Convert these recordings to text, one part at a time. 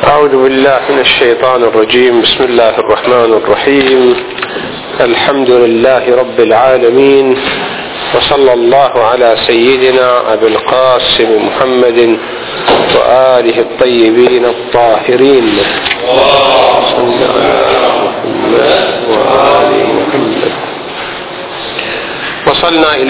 أعوذ بالله من الشيطان الرجيم. بسم الله الرحمن الرحيم. الحمد لله رب العالمين، وصلى الله على سيدنا أبي القاسم محمد وآله الطيبين الطاهرين. وصلنا إلى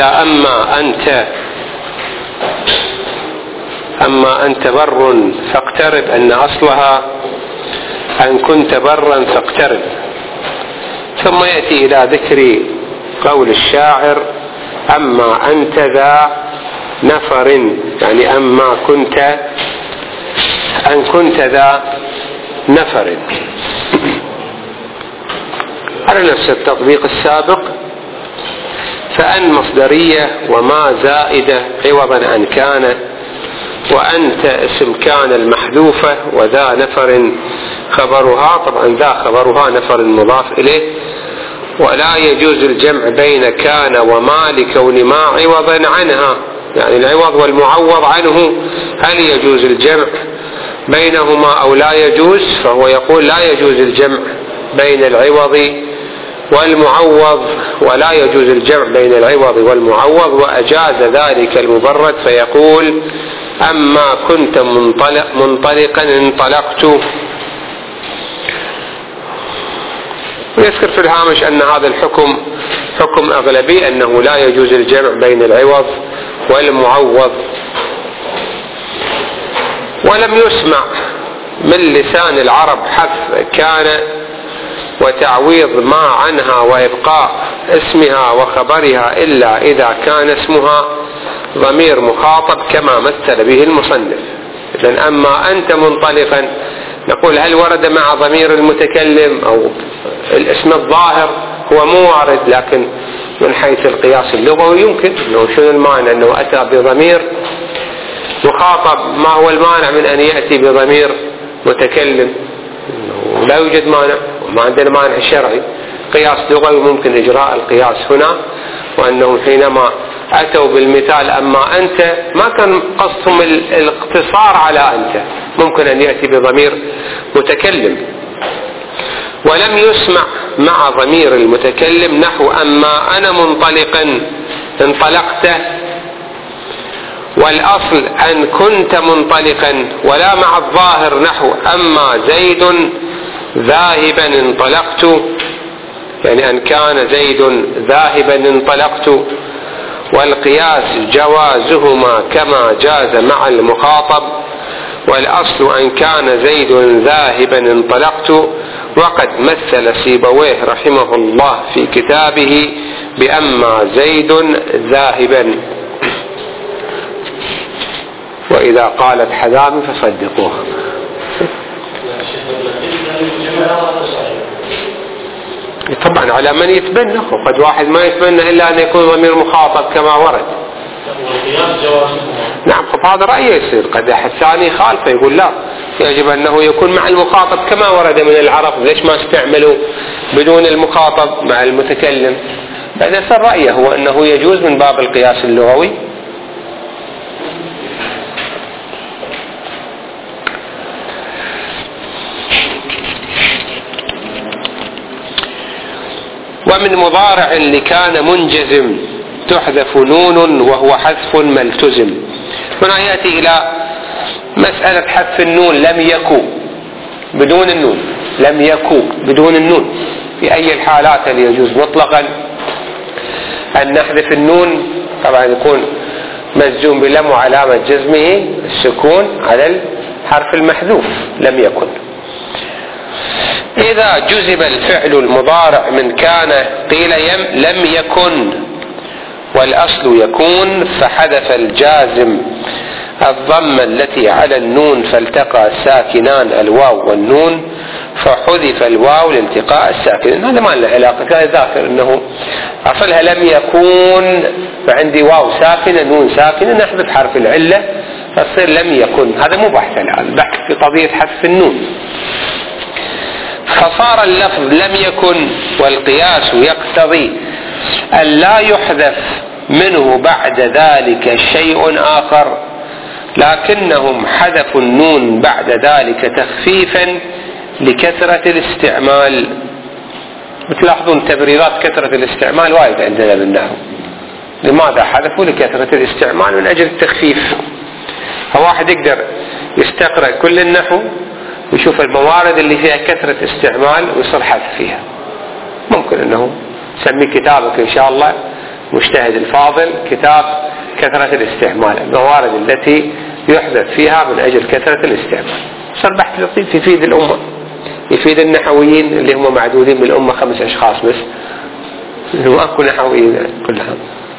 أما أنت بر فاقترب، أن أصلها أن كنت برا فاقترب. ثم يأتي إلى ذكر قول الشاعر: أما أنت ذا نفر، يعني أما كنت أن كنت ذا نفر، على نفس التطبيق السابق. فأن مصدرية وما زائدة عوضا عن كان، وأنت اسم كان المحذوفة، وذا نفر خبرها، طبعا ذا خبرها، نفر مضاف إليه. ولا يجوز الجمع بين كان وما لكون ما عوضا عنها، يعني العوض والمعوض عنه، هل يجوز الجمع بينهما أو لا يجوز؟ فهو يقول لا يجوز الجمع بين العوض والمعوض، ولا يجوز الجمع بين العوض والمعوض، وأجاز ذلك المبرد، فيقول: أما كنت منطلقا انطلقت. ويذكر في الهامش أن هذا الحكم حكم أغلبي، أنه لا يجوز الجمع بين العوض والمعوض. ولم يسمع من لسان العرب حذف كان وتعويض ما عنها وإبقاء اسمها وخبرها إلا إذا كان اسمها ضمير مخاطب كما مثل به المصنف. إذن أما أنت منطلقا، نقول هل ورد مع ضمير المتكلم أو الاسم الظاهر؟ هو مو وارد، لكن من حيث القياس اللغوي يمكن. إنه شنو المانع أنه أتى بضمير مخاطب؟ ما هو المانع من أن يأتي بضمير متكلم؟ لا يوجد مانع، وما عندنا مانع شرعي. قياس لغوي ممكن إجراء القياس هنا، وأنه حينما أتوا بالمثال أما أنت ما كان قصدهم الاقتصار على أنت، ممكن أن يأتي بضمير متكلم. ولم يسمع مع ضمير المتكلم نحو أما أنا منطلقا انطلقت، والأصل أن كنت منطلقا، ولا مع الظاهر نحو أما زيد ذاهبا انطلقت، يعني أن كان زيد ذاهبا انطلقت. والقياس جوازهما كما جاز مع المخاطب، والأصل أن كان زيد ذاهبا انطلقت. وقد مثل سيبويه رحمه الله في كتابه بأما زيد ذاهبا، وإذا قالت حذام فصدقوها. طبعا على من يتبنى، وقد واحد ما يتبنى إلا أن يكون ضمير مخاطب كما ورد. نعم، فهذا رأيه يصير. قد أحد ثاني خالفه يقول لا، يجب أنه يكون مع المخاطب كما ورد من العرب، ليش ما استعملوا بدون المخاطب مع المتكلم؟ هذا صار رأيه هو أنه يجوز من باب القياس اللغوي. ومن مضارع لكان منجزم تحذف نون وهو حذف ملتزم. هنا يأتي إلى مسألة حذف النون. لم يكو بدون النون، لم يكو بدون النون، في أي الحالات اللي يجوز مطلقا أن نحذف النون؟ طبعا يكون مجزوم بلم وعلامة جزمه السكون على الحرف المحذوف لم يكن. إذا جزم الفعل المضارع من كان قيل لم يكن، والأصل يكون، فحذف الجازم الضمة التي على النون فالتقى الساكنان الواو والنون، فحذف الواو لالتقاء الساكنين. هذا ما له علاقة، كان ذاكر أنه أصلها لم يكون، فعندي واو ساكنة نون ساكنة، نحذف حرف العلة فتصير لم يكن. هذا مو بحث الآن، بحث في قضية حذف النون. فصار اللفظ لم يكن، والقياس يقتضي أن لا يحذف منه بعد ذلك شيء آخر، لكنهم حذفوا النون بعد ذلك تخفيفا لكثرة الاستعمال. بتلاحظون تبريرات كثرة الاستعمال وايد عندنا بالنحو. لماذا حذفوا؟ لكثرة الاستعمال من أجل التخفيف. فواحد يقدر يستقرأ كل النحو ويشوف الموارد اللي فيها كثرة استعمال ويصير حذف فيها. ممكن أنه سمي كتابك إن شاء الله مجتهد الفاضل كتاب كثرة الاستعمال، الموارد التي يحذف فيها من أجل كثرة الاستعمال. صار بحث لطيف يفيد الأمة، يفيد النحويين اللي هم معدودين بالأمة 5 أشخاص بس، هم أكو نحويين كلها.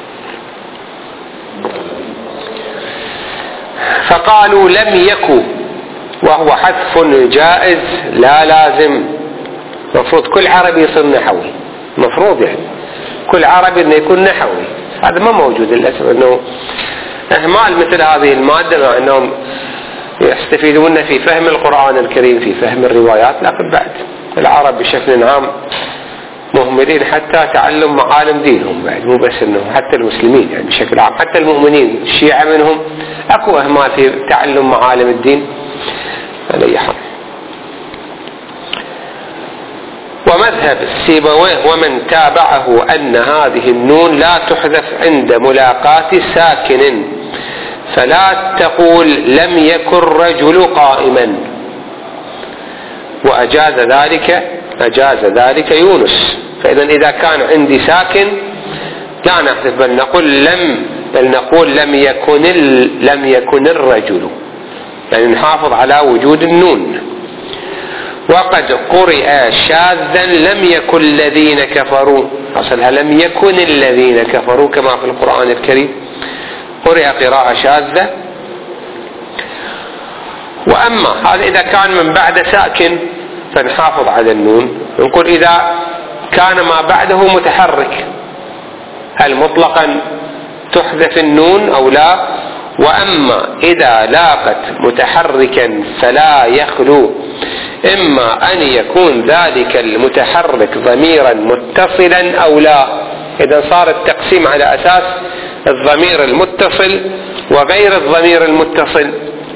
فقالوا لم يكن، وهو حذف جائز لا لازم. مفروض كل عربي يصير نحوي، مفروض يعني كل عربي انه يكون نحوي. هذا ما موجود للأسف، انه اهمال مثل هذه المادة مع انهم يستفيدون في فهم القرآن الكريم، في فهم الروايات، لكن بعد العرب بشكل عام مهملين حتى تعلم معالم دينهم بعد، مو بس انه حتى المسلمين يعني بشكل عام، حتى المؤمنين الشيعة منهم اكو اهمال في تعلم معالم الدين على اي حال. ومذهب السيبويه ومن تابعه أن هذه النون لا تحذف عند ملاقاة ساكن، فلا تقول لم يكن رجل قائما. وأجاز ذلك يونس. فإذا إذا كان عندي ساكن لا نحذف، بل نقول لم يكن الرجل، يعني نحافظ على وجود النون. وقد قرئ شاذا لم يكن الذين كفروا، أصلها لم يكن الذين كفروا كما في القرآن الكريم، قرئ قراءة شاذة. وأما هذا إذا كان من بعد ساكن فنحافظ على النون، نقول إذا كان ما بعده متحرك هل مطلقا تحذف النون أو لا؟ وأما إذا لاقت متحركا فلا يخلو إما أن يكون ذلك المتحرك ضميرا متصلا أو لا. إذا صار التقسيم على أساس الضمير المتصل وغير الضمير المتصل.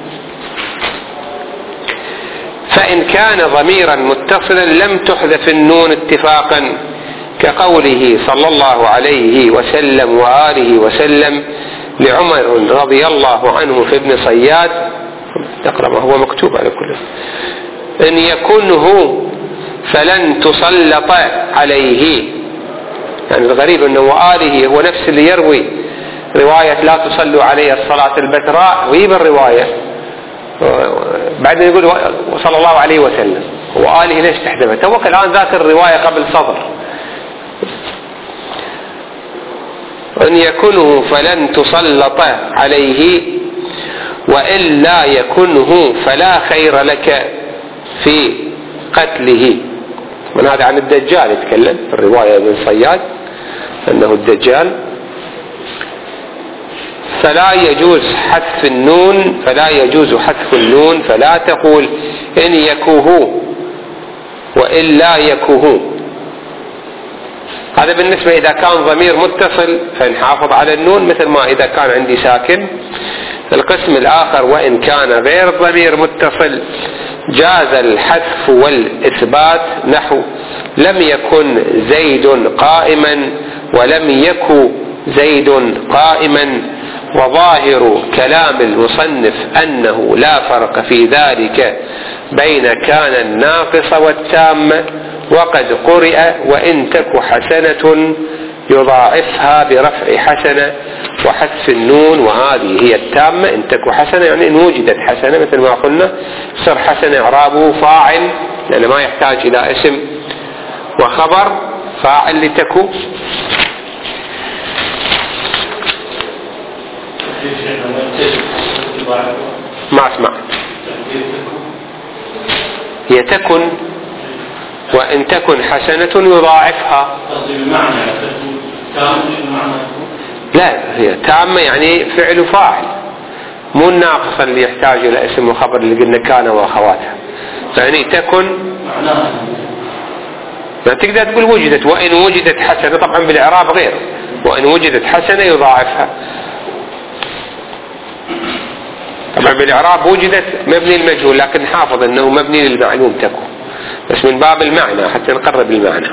فإن كان ضميرا متصلا لم تحذف النون اتفاقا، كقوله صلى الله عليه وسلم وآله وسلم لعمر رضي الله عنه في ابن صياد، تقرأ ما هو مكتوب على كله، إن يكنه فلن تسلط عليه. يعني الغريب أنه وآله هو نفس اللي يروي رواية لا تصلوا عليه الصلاة البتراء، ويجيب الرواية بعدين يقول صلى الله عليه وسلم، وآله ليش تحذفه؟ توك الآن ذاكر الرواية قبل صدر. إن يكنه فلن تسلط عليه وإلا يكنه فلا خير لك في قتله. من هذا عن الدجال يتكلم في الرواية ابن صياد أنه الدجال. فلا يجوز حذف النون، فلا تقول إن يكوه وإلا يكوه. هذا بالنسبة إذا كان ضمير متصل فنحافظ على النون، مثل ما إذا كان عندي ساكن. القسم الآخر وإن كان غير ضمير متصل جاز الحذف والإثبات، نحو لم يكن زيد قائما ولم يكن زيد قائما. وظاهر كلام المصنف أنه لا فرق في ذلك بين كان الناقص والتامة. وقد قرئ وإن تك حسنة يضاعفها برفع حسنة وحذف النون، وهذه هي التامة. إن تك حسنة يعني إن وجدت حسنة، مثل ما قلنا صار حسنة إعرابه فاعل لأنه ما يحتاج إلى اسم وخبر، فاعل لتكو. ما اسمع، هي تكن وإن تكن حسنة يضاعفها. لا، هي تامة يعني فعل فاعل، مو الناقصة اللي يحتاج إلى اسم وخبر اللي قلنا كان وأخواتها. يعني تكن ما تقدر تقول وجدت، وإن وجدت حسنة طبعا بالإعراب غير، وإن وجدت حسنة يضاعفها. طبعا بالإعراب وجدت مبني المجهول، لكن حافظ أنه مبني للمعلوم تكون، بس من باب المعنى حتى نقرب المعنى.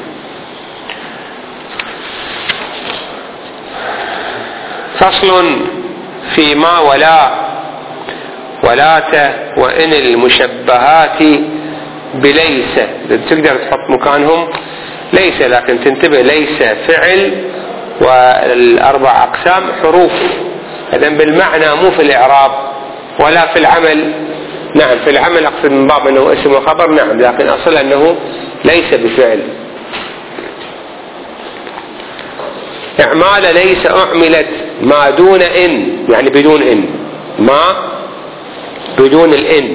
فصل فيما ولات وإن المشبهات بليس، تقدر تحط مكانهم ليس، لكن تنتبه ليس فعل والأربع أقسام حروف، إذن بالمعنى مو في الإعراب ولا في العمل. نعم في العمل أقصد من باب أنه اسم وخبر، نعم، لكن أصل أنه ليس بفعل. إعمال ليس أعملت ما دون إن، يعني بدون إن، ما بدون الإن،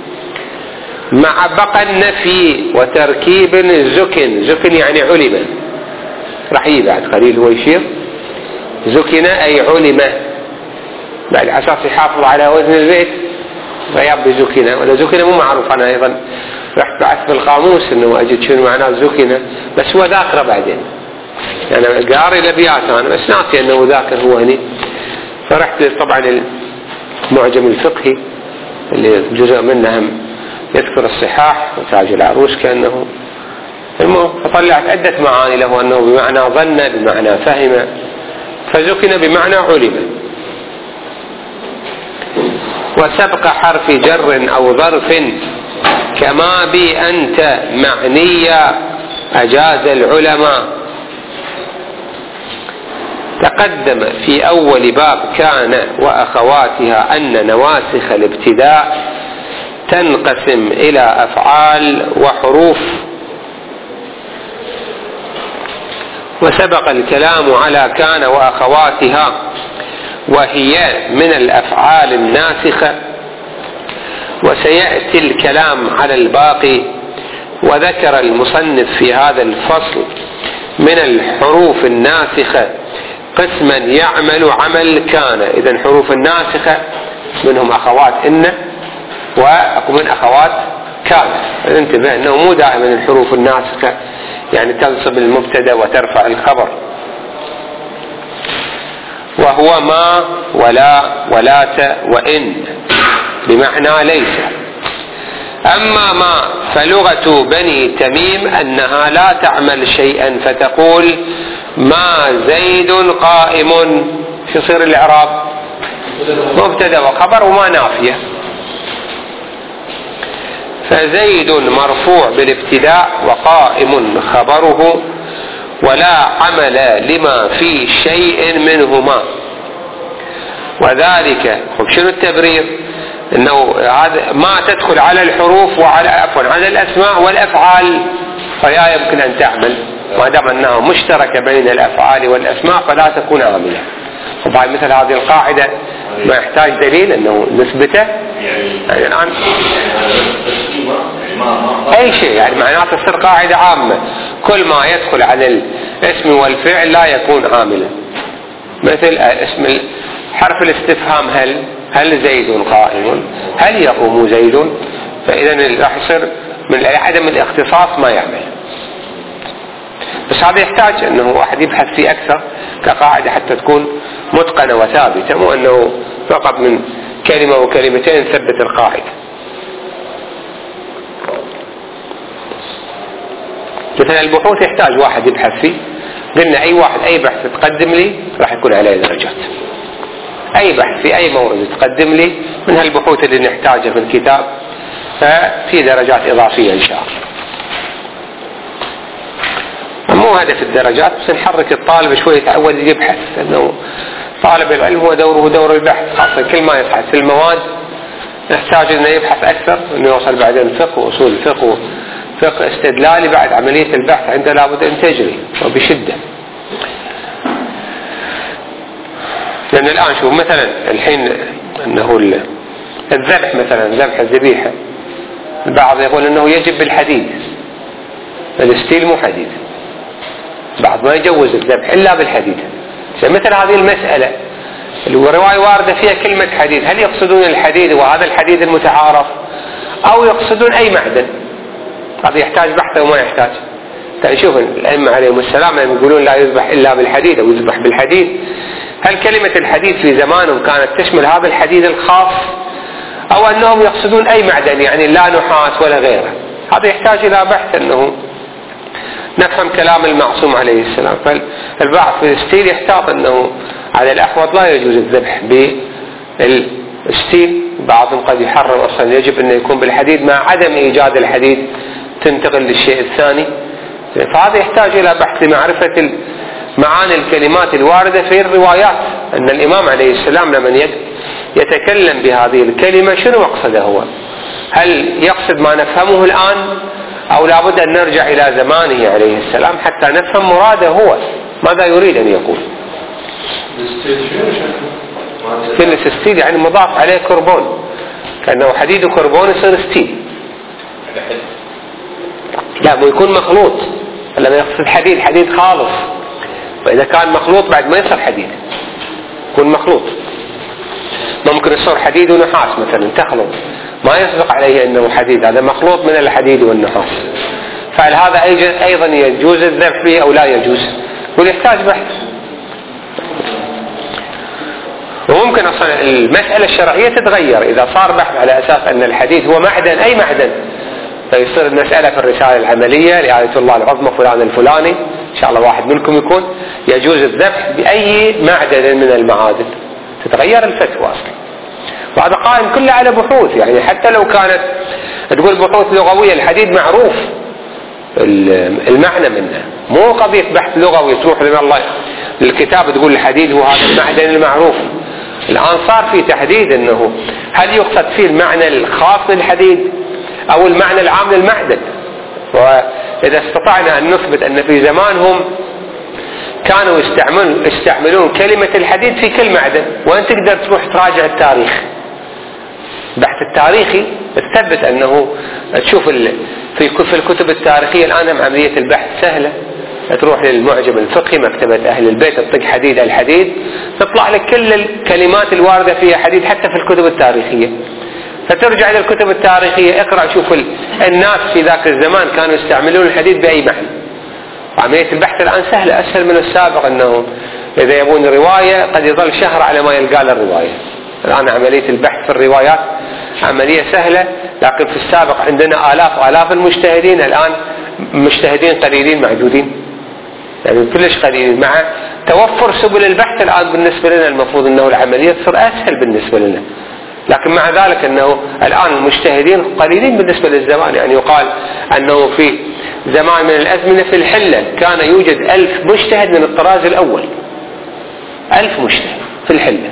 مع بقى النفي وتركيب زكن يعني علم، راح بعد قليل هو يشير زكن أي علم، بعد أساس يحافظ على وزن البيت غياب بزكن، ولا زكن مو معروف. أنا أيضا رحت بعث بالقاموس أنه أجد شنو معناه زكن، بس هو ذاكره بعدين، يعني قاري الأبيات أنا بس ناسي أنه ذاكر هو هني. فرحت طبعا المعجم الفقهي اللي جزء منه هم يذكر الصحاح وتاج العروس كأنه، المهم فطلعت عدة معاني له، أنه بمعنى ظن، بمعنى فهم، فزكن بمعنى علم. وسبق حرف جر أو ظرف كما بي أنت معنية أجاز العلماء. تقدم في أول باب كان وأخواتها أن نواسخ الابتداء تنقسم إلى أفعال وحروف، وسبق الكلام على كان وأخواتها وهي من الأفعال الناسخة، وسيأتي الكلام على الباقي. وذكر المصنف في هذا الفصل من الحروف الناسخة قسما يعمل عمل كان. إذن حروف الناسخة منهم أخوات إن ومن أخوات كان. انتبه أنه مو دائما الحروف الناسخة يعني تنصب المبتدا وترفع الخبر، وهو ما ولا ولات وإن بمعنى ليس. أما ما فلغة بني تميم أنها لا تعمل شيئا، فتقول ما زيد قائم، يصير الإعراب مبتدا وخبر وما نافية، فزيد مرفوع بالابتداء وقائم خبره، ولا عمل لما في شيء منهما. وذلك شنو التبرير؟ انه ما تدخل على الحروف وعلى على الاسماء والافعال، فلا يمكن ان تعمل ما دام انها مشتركه بين الافعال والاسماء فلا تكون عامله. وبعد مثل هذه القاعده ما يحتاج دليل انه نثبته، يعني الان اي شيء يعني معناته تصير قاعده عامه، كل ما يدخل على الاسم والفعل لا يكون عاملا. مثل اسم حرف الاستفهام هل زيد قائم، هل يقوم زيد، فإذا راح يصير من عدم الاختصاص ما يعمل. بس هذا يحتاج انه واحد يبحث فيه اكثر كقاعدة حتى تكون متقنة وثابتة، مو انه فقط من كلمة وكلمتين ثبت القاعدة. مثلا البحوث يحتاج واحد يبحث فيه، قلنا اي واحد اي بحث تقدم لي راح يكون عليه درجات، اي بحث في اي مورد تقدم لي من هالبحوث اللي نحتاجها في الكتاب ففي درجات اضافية ان شاء الله. مو هدف الدرجات بس نحرك الطالب شوي يتعود يبحث، لانه طالب العلم هو دوره دور البحث، خاصة كل ما يبحث في المواد نحتاج انه يبحث اكثر، انه يوصل بعدين فقه واصول الفقه فقه استدلالي، بعد عملية البحث عنده لابد ان تجري وبشدة. لأن الآن شوف مثلا الحين أنه الذبح مثلا ذبح الذبيحة، البعض يقول أنه يجب بالحديد، الستيل مو حديد، بعض ما يجوز الذبح إلا بالحديد. مثل هذه المسألة الرواية واردة فيها كلمة حديد، هل يقصدون الحديد وهذا الحديد المتعارف أو يقصدون أي معدن؟ هذا يحتاج بحث وما يحتاج. شوف الأئمة عليهم السلام يقولون لا يذبح إلا بالحديد أو يذبح بالحديد، هل كلمة الحديد في زمانهم كانت تشمل هذا الحديد الخاص أو أنهم يقصدون أي معدن يعني لا نحاس ولا غيره. هذا يحتاج إلى بحث أنه نفهم كلام المعصوم عليه السلام. فالبعض في الستيل يحتاط أنه على الأحوط لا يجوز الذبح بالستيل، بعضهم قد يحرم أصلا يجب أن يكون بالحديد، مع عدم إيجاد الحديد تنتقل للشيء الثاني. فهذا يحتاج إلى بحث لمعرفة معاني الكلمات الواردة في الروايات، أن الإمام عليه السلام لمن يتكلم بهذه الكلمة شنو مقصده هو؟ هل يقصد ما نفهمه الآن، أو لابد أن نرجع إلى زمانه عليه السلام حتى نفهم مراده هو ماذا يريد أن يقول؟ كل ستيل يعني مضاف عليه كربون، كأنه حديد وكربون يصير ستيل. لا مو يكون مخلوط، لما يقصد حديد خالص، وإذا كان مخلوط بعد ما يصير حديد، يكون مخلوط. ممكن يصير حديد ونحاس مثلا تخلط، ما يسبق عليه أنه حديد، هذا مخلوط من الحديد والنحاس. فهذا أيضا يجوز الذبح به أو لا يجوز، ويحتاج بحث. وممكن أصلا المسألة الشرعية تتغير إذا صار بحث على أساس أن الحديد هو معدن، أي معدن، فيصير المسألة في الرسالة العملية لآية الله العظمى فلان الفلاني، إن شاء الله واحد منكم يكون يجوز الذبح بأي معدن من المعادن، تتغير الفتوى أصلا. وهذا قائم كله على بحوث، يعني حتى لو كانت تقول بحوث لغوية، الحديد معروف المعنى منه، مو قضية بحث لغوي تروح لما الله الكتاب تقول الحديد هو هذا المعدن المعروف. الآن صار في تحديد أنه هل يقصد فيه المعنى الخاص للحديد أو المعنى العام للمعدن. وإذا استطعنا أن نثبت أن في زمانهم كانوا يستعملون كلمة الحديد في كل معدن، وأنت تقدر تروح تراجع التاريخ، البحث التاريخي تثبت أنه تشوف في الكتب التاريخية الآن عملية البحث سهلة، تروح للمعجم الفقهي مكتبة أهل البيت تطق حديد الحديد تطلع لك كل الكلمات الواردة فيها حديد حتى في الكتب التاريخية. فترجع للكتب التاريخية اقرأ شوف الناس في ذاك الزمان كانوا يستعملون الحديد بأي معنى. عملية البحث الآن سهلة أسهل من السابق، أنه إذا يبون رواية قد يظل شهر على ما يلقى الرواية. الآن عملية البحث في الروايات عملية سهلة، لكن في السابق عندنا آلاف المجتهدين، الآن مجتهدين قليلين معدودين، يعني كلش قليلين. مع توفر سبل البحث الآن بالنسبة لنا المفروض أنه العملية تصير أسهل بالنسبة لنا، لكن مع ذلك أنه الآن المجتهدين قليلين بالنسبة للزمان. يعني يقال أنه في زمان من الأزمنة في الحلة كان يوجد 1000 مجتهد من الطراز الأول، 1000 مجتهد في الحلة،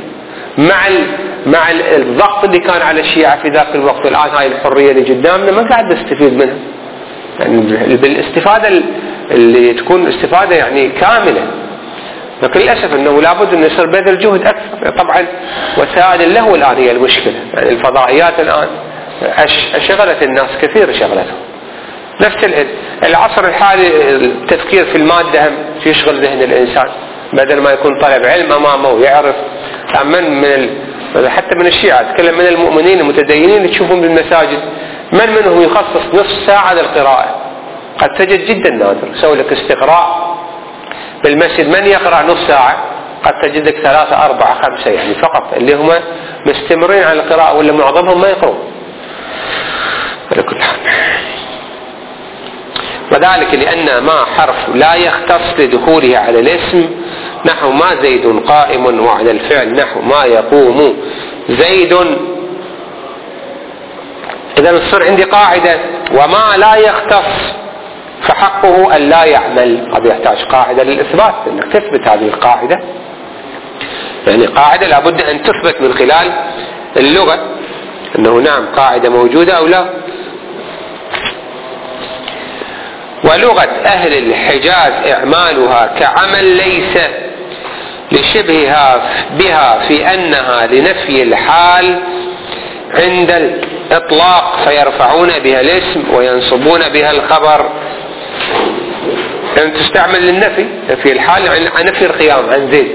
مع الضغط اللي كان على الشيعة في ذاك الوقت. الآن هاي الحرية اللي قدامنا ما قاعد نستفيد منها، يعني بالاستفادة اللي تكون استفادة يعني كاملة. لكن للأسف أنه لابد أن يصير بذل جهد أكثر. طبعا وسائل اللهو الآن هي المشكلة، يعني الفضائيات الآن شغلت الناس كثير، شغلتهم نفس العصر الحالي. التفكير في المادة هم يشغل ذهن الإنسان، بدل ما يكون طالب علم أمامه ويعرف. حتى من الشيعة أتكلم من المؤمنين المتدينين اللي تشوفهم بالمساجد، من منهم يخصص نصف ساعة للقراءة؟ قد تجد جدا نادر. سوي لك استقراء بالمسجد من يقرأ نصف ساعة؟ قد تجد لك 3 4 5 يعني فقط اللي هم مستمرين على القراءة، ولا معظمهم ما يقرأون. على كل حال، وذلك لأن ما حرف لا يختص لدخوله على الاسم، نحو ما زيد قائم، وعلى الفعل نحو ما يقوم زيد. إذا نصير عندي قاعدة وما لا يختص فحقه أن لا يعمل. هذا يحتاج قاعدة للإثبات، أنك تثبت هذه القاعدة، يعني قاعدة لابد أن تثبت من خلال اللغة أنه نعم قاعدة موجودة أو لا. ولغة أهل الحجاز إعمالها كعمل ليس لشبهها بها في أنها لنفي الحال عند الإطلاق، فيرفعون بها الاسم وينصبون بها الخبر. يعني تستعمل للنفي في الحال عن نفي القيام عن زيد،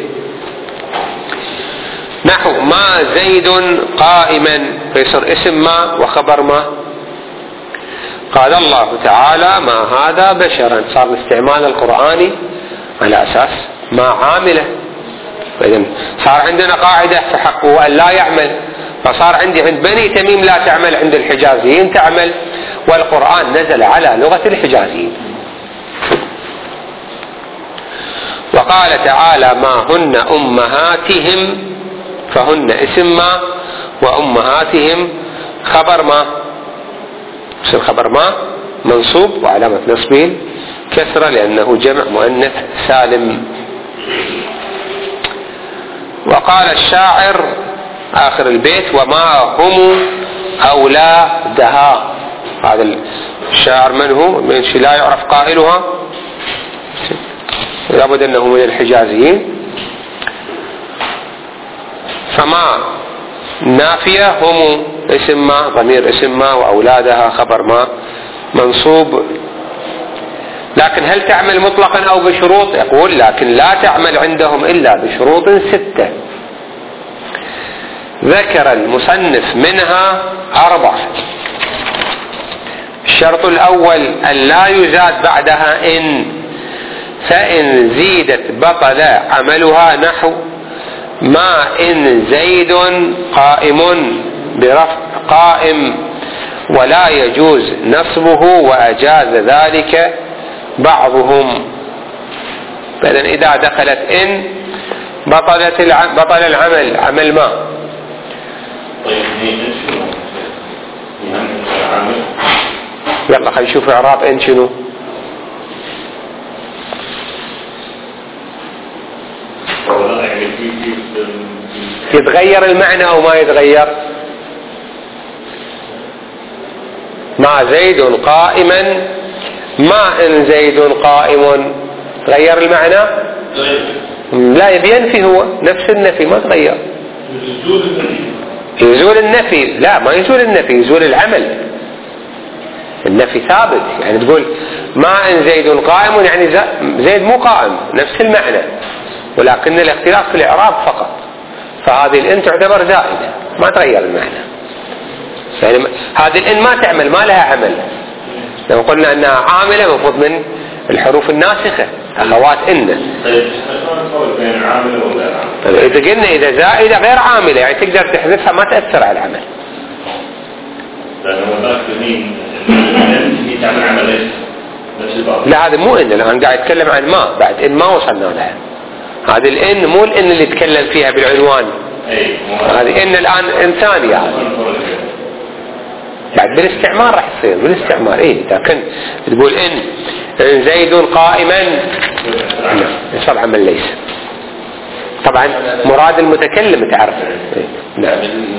نحو ما زيد قائما، فيصير اسم ما وخبر ما. قال الله تعالى ما هذا بشرا، صار الاستعمال القرآني على أساس ما عامله. فإذن صار عندنا قاعدة فحقه أن لا يعمل، فصار عندي عند بني تميم لا تعمل، عند الحجازيين تعمل، والقرآن نزل على لغة الحجازيين. وقال تعالى ما هن أمهاتهم، فهن اسم ما، وأمهاتهم خبر ما، يصير خبر ما منصوب وعلامة نصبه كسرة لأنه جمع مؤنث سالم. وقال الشاعر آخر البيت وما هم أولادها. هذا الشاعر من هو؟ من لا يعرف قائلها، لابد أنه من الحجازيين. فما نافية، هم اسم ما ضمير اسم ما، وأولادها خبر ما منصوب. لكن هل تعمل مطلقا أو بشروط؟ يقول لكن لا تعمل عندهم إلا بشروط 6 ذكر المصنف منها 4. الشرط الأول أن لا يزاد بعدها إن، فإن زيدت بطل عملها، نحو ما إن زيد قائم برفع قائم، ولا يجوز نصبه وأجاز ذلك بعضهم. فإذا إذا دخلت إن بطل العمل، عمل ما. يلا خلينا نشوف إعراب إن شنو. يتغير المعنى أو ما يتغير؟ ما زيد قائما، ما إن زيد قائم، تغير المعنى؟ لا، ينفي، هو نفس النفي ما تغير. يزول النفي، لا ما يزول النفي، يزول العمل. النفي ثابت، يعني تقول ما إن زيد قائم يعني زيد مو قائم، نفس المعنى، ولكن الاختلاف في الإعراب فقط. فهذه الإن تعتبر زائدة ما تغير المعنى، يعني هذه الإن ما تعمل، ما لها عمل. لو قلنا أنها عاملة مفروض من الحروف الناسخة أخوات إن. إذا قلنا إذا زائدة غير عاملة يعني تقدر تحذفها ما تأثر على العمل. لا هذا مو إن، الآن قاعد يتكلم عن ما، بعد إن ما وصلنا لها. هذه الإن مو الإن اللي يتكلم فيها بالعنوان، هذه إن الآن إن ثانية بعد بالاستعمال راح يصير بالاستعمال. إذا كنت تقول إن زيد قائما يصير عمل ليس. طبعا مراد المتكلم تعرف. نعم.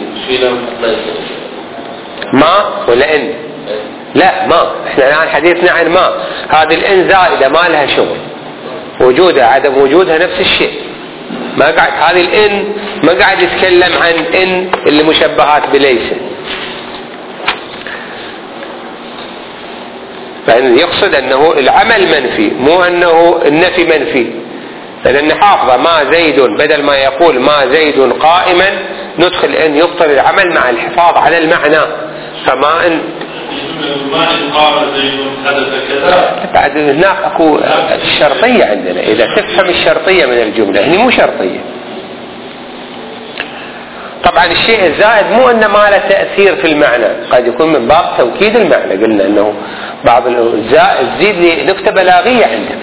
ما ولا إن؟ لا ما، احنا الآن حديثنا عن ما. هذه الإن زائدة ما لها شغل، وجودها عدم وجودها نفس الشيء. ما قاعد هذه الإن ما قاعد يتكلم عن إن اللي مشبهات بليس، فإن يقصد أنه العمل منفي مو أنه النفي منفي. لأن حافظة ما زيد بدل ما يقول ما زيد قائما ندخل إن يبطل العمل مع الحفاظ على المعنى. فما إن قام زيد حدث كذا، بعد هناك أكو الشرطية عندنا، إذا تفهم الشرطية من الجملة هني مو شرطية. طبعا الشيء الزائد مو أنه ما له تأثير في المعنى، قد يكون من باب توكيد المعنى. قلنا أنه بعض الزائد زيد لنكتة بلاغية عندك.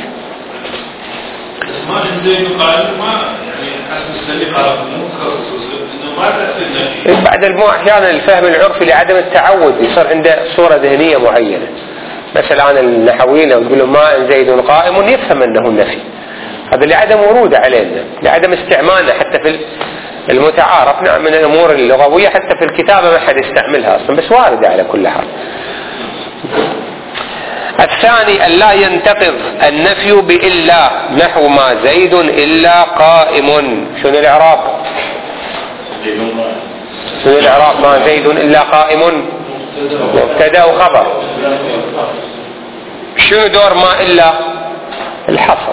ما زيد قائم ما يعني حسب السليقة مو خصوص إنه ما تأثير. بعد المو أحيانا الفهم العرفي لعدم التعود يصير عنده صورة ذهنية معينة. مثلا الآن النحويين لو يقولوا ما زيد قائم يفهم أنه النفي، هذا لعدم وروده علينا، لعدم استعمالنا حتى في المتعارف. نعم من الأمور اللغوية حتى في الكتابة ما حد يستعملها أصلا، بس واردة على كل حال. الثاني أن لا ينتقض النفي بإلا، نحو ما زيد إلا قائم. شنو الإعراب؟ شنو الإعراب ما زيد إلا قائم؟ مبتدأ وخبر. شنو دور ما إلا؟ الحصر.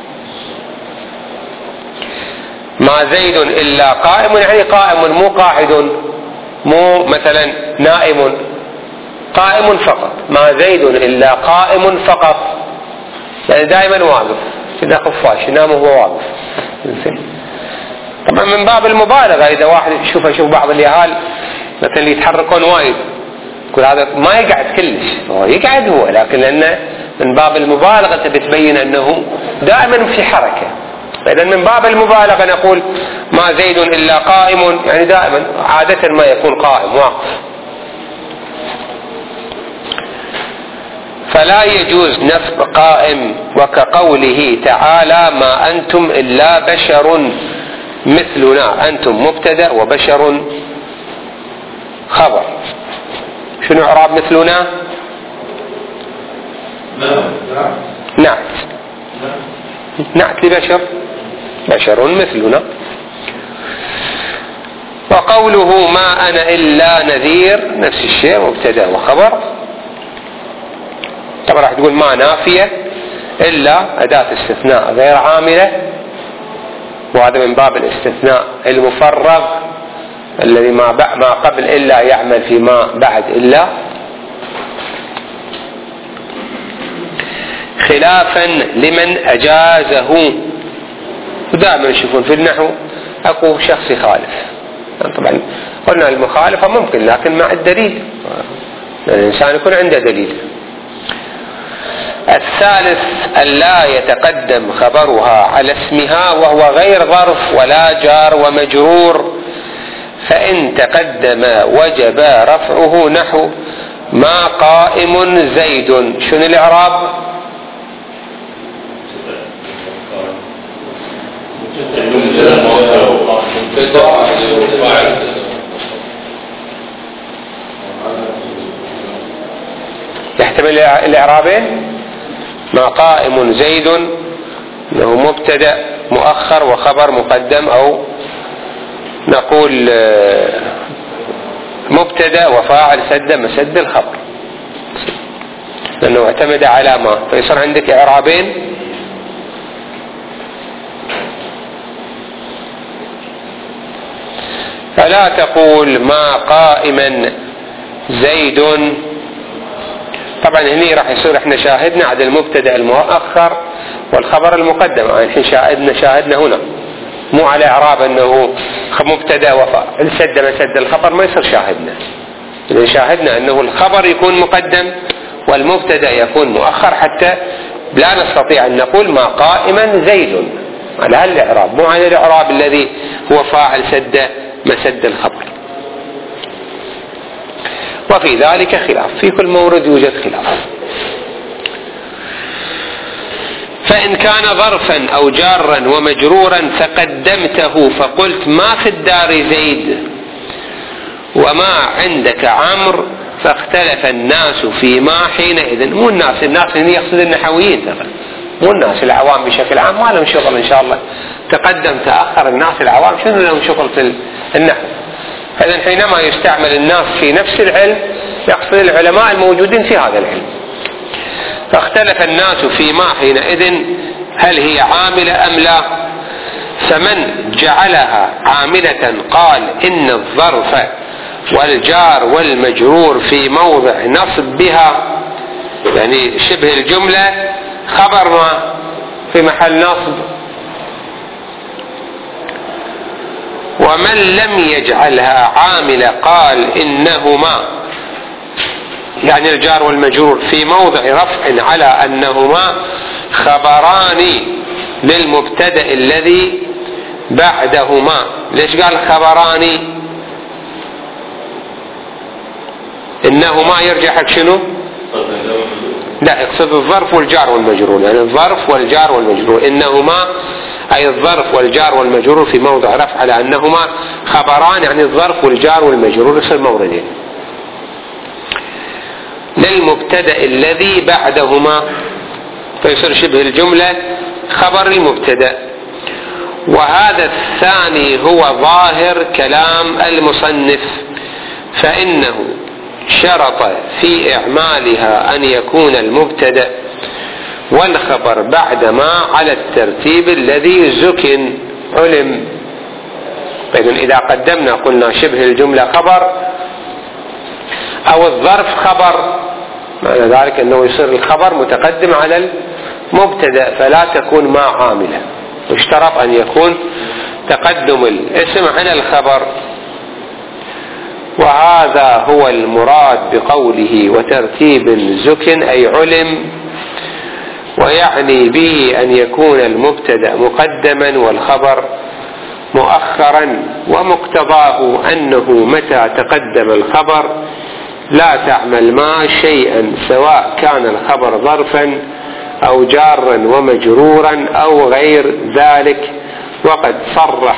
ما زيد إلا قائم يعني قائم مو قاعد، مو مثلا نائم، قائم فقط. ما زيد إلا قائم فقط، يعني دائما واقف كذا خفاش ينام وهو واقف. طبعا من باب المبالغة، إذا واحد يشوف بعض اليهال مثلا يتحركون وايد، يقول هذا ما يقعد كلش، هو يقعد هو، لكن لأنه من باب المبالغة بتبين أنه دائما في حركة. فإذا من باب المبالغة نقول ما زيد إلا قائم، يعني دائما عادة ما يكون قائم واقف. فلا يجوز نصب قائم، وكقوله تعالى ما أنتم إلا بشر مثلنا، أنتم مبتدأ وبشر خبر. شنو إعراب مثلنا؟ نعت، نعت لبشر، بشر مثلنا. وقوله ما أنا إلا نذير نفس الشيء، مبتدأ وخبر. طبعا راح تقول ما نافية، إلا أداة استثناء غير عاملة، وهذا من باب الاستثناء المفرغ الذي ما قبل إلا يعمل فيما بعد إلا. خلافا لمن أجازه، ودائما يشوفون في النحو أكو شخص يخالف. طبعا قلنا المخالفة ممكن لكن مع الدليل، الإنسان يكون عنده دليل. الثالث ألا يتقدم خبرها على اسمها وهو غير ظرف ولا جار ومجرور، فإن تقدم وجب رفعه، نحو ما قائم زيد. شنو الإعراب؟ يحتمل الإعرابين. ما قائم زيد انه مبتدأ مؤخر وخبر مقدم، او نقول مبتدأ وفاعل سد مسد الخبر، لانه اعتمد على ما، فيصير عندك اعرابين. فلا تقول ما قائما زيد. طبعا هني راح يصير احنا شاهدنا على المبتدا المؤخر والخبر المقدم، يعني الحين شاهدنا هنا مو على اعراب انه مبتدا وفاعل سد مسد الخبر، ما يصير شاهدنا. اذا شاهدنا انه الخبر يكون مقدم والمبتدا يكون مؤخر، حتى لا نستطيع ان نقول ما قائما زيد على هالاعراب، مو على الاعراب الذي هو فاعل سد مسد الخبر. وفي ذلك خلاف، في كل مورد يوجد خلاف. فإن كان ظرفا أو جارا ومجرورا فقدمته فقلت ما في الدار زيد وما عندك عمرو، فاختلف الناس فيما حينئذ. مو الناس اللي يقصد النحويين ترى، مو الناس العوام بشكل عام ما لهم شغل إن شاء الله، تقدم تأخر، الناس العوام شنو لهم شغل في النحو؟ فإذا حينما يستعمل الناس في نفس العلم يقصد العلماء الموجودين في هذا العلم. فاختلف الناس فيما حينئذ هل هي عاملة أم لا، فمن جعلها عاملة قال إن الظرف والجار والمجرور في موضع نصب بها، يعني شبه الجملة خبر ما في محل نصب. ومن لم يجعلها عاملة قال إنهما، يعني الجار والمجرور في موضع رفع على أنهما خبران للمبتدأ الذي بعدهما. ليش قال خبران؟ إنهما يرجع حق شنو؟ لا، يقصد الظرف والجار والمجرور، يعني الظرف والجار والمجرور. إنهما أي الظرف والجار والمجرور في موضع رفع على أنهما خبران، يعني الظرف والجار والمجرور يصير موردين للمبتدأ الذي بعدهما، فيصير شبه الجملة خبر المبتدأ. وهذا الثاني هو ظاهر كلام المصنف، فإنه شرط في إعمالها أن يكون المبتدأ والخبر بعدما على الترتيب الذي زكن علم. فإذن إذا قدمنا قلنا شبه الجملة خبر أو الظرف خبر، معنى ذلك أنه يصير الخبر متقدم على المبتدأ، فلا تكون ما عاملة. اشترط أن يكون تقدم الاسم على الخبر. وهذا هو المراد بقوله وترتيب زك أي علم، ويعني به أن يكون المبتدأ مقدما والخبر مؤخرا، ومقتضاه أنه متى تقدم الخبر لا تعمل ما شيئا، سواء كان الخبر ظرفا أو جارا ومجرورا أو غير ذلك. وقد صرح